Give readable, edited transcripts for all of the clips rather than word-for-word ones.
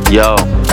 Yo,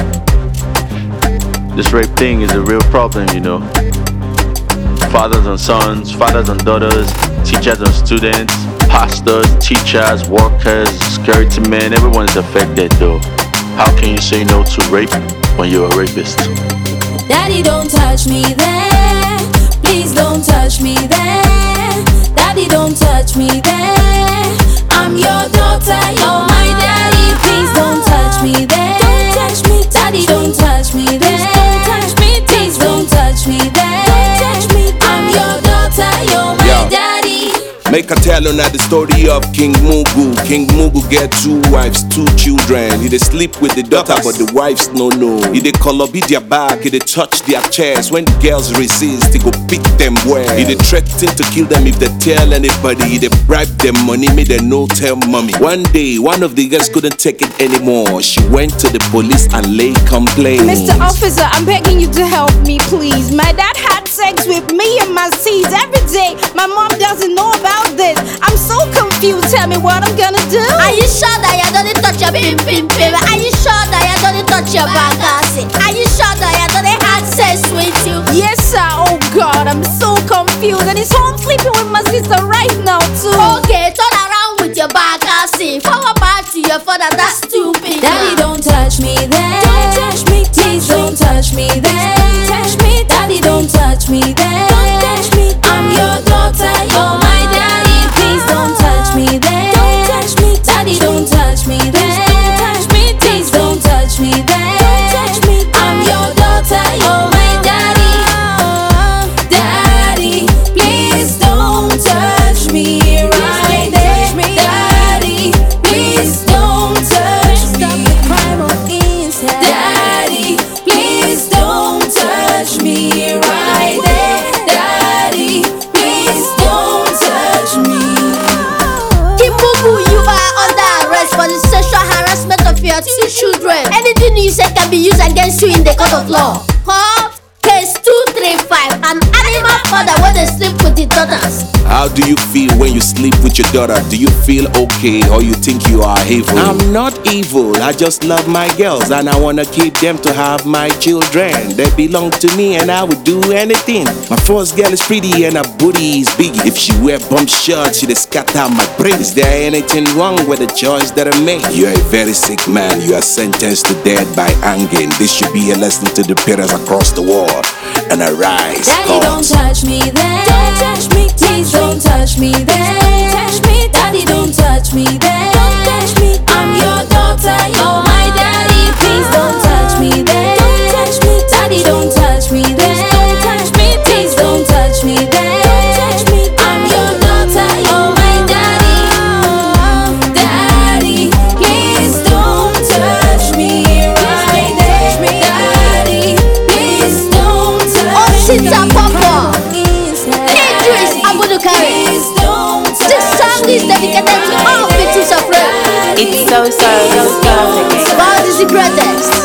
this rape thing is a real problem, you know. Fathers and sons, fathers and daughters, teachers and students, pastors, teachers, workers, security men, everyone is affected though. How can you say no to rape when you're a rapist? Daddy, don't touch me there. Please don't touch me there. Daddy, don't touch me there. I'm your daughter, you're my daddy. Please don't touch me there. Don't touch me, daddy, don't touch me there. Don't touch me, please don't touch me there. Don't touch me, I'm your daughter, you're my daddy. Make a tell on the story of King Mugu. King Mugu get 2 wives, 2 children. He dey sleep with the daughter, but the wives no know. He dey be their back, he dey touch their chest. When the girls resist, he go beat them well. He dey threaten to kill them if they tell anybody. He dey bribe them money, make them no tell mommy. One day, one of the girls couldn't take it anymore. She went to the police and laid complaints. Mr. Officer, I'm begging you to help me, please. My dad had sex with me and my seeds every day. My mom doesn't know about this. I'm so confused. Tell me what I'm gonna do. Are you sure that you don't touch your pim pim pim? Are you sure that you don't touch your bagasi? Are you sure that you don't have sex with you? Yes, sir. Oh God, I'm so confused. And he's home sleeping with my sister right now too. Okay, turn around with your bagasi. Forward back to your father. That's stupid. Daddy, don't touch me there. Don't touch me. Please don't touch me there. Don't touch me. Daddy, don't touch me there. Don't touch me. I'm your daughter, you're my daddy. Please don't touch me there. Don't touch me. Daddy, don't touch me there. Don't touch me. Please don't touch me there. Don't touch me. I'm your daughter, you're my daddy. Daddy, please don't touch me right there. Daddy, please don't touch me. Daddy, please don't touch me right there. Daddy, please don't touch me. Kimugu, you are under arrest for the sexual harassment of your 2 children. Anything you say can be used against you in the court of law. Call case 235. An animal father when they sleep with the daughters. How do you feel when you sleep with your daughter? Do you feel okay or you think you are evil? I'm not evil, I just love my girls and I wanna keep them to have my children. They belong to me and I would do anything. My first girl is pretty and her booty is big. If she wear bump shirts, she'd scatter my brain. Is there anything wrong with the choice that I made? You're a very sick man, you are sentenced to death by hanging. This should be a lesson to the parents across the world. And arise, Daddy, don't touch me there. Don't touch me. Please don't touch me there. Don't touch me. Daddy, don't touch me there. Don't touch me. I'm your daughter, you're my daddy. Please don't touch me there. Don't touch me. Daddy, don't touch me there. Don't touch me. Please don't touch me there. Don't touch me. I'm your daughter, you're my daddy. Daddy, please don't touch me right there. Daddy, please don't touch me. Sita Papa, Idris Abudukari. Please don't touch This song is dedicated to all victims of rape. It's so again. God is the greatest.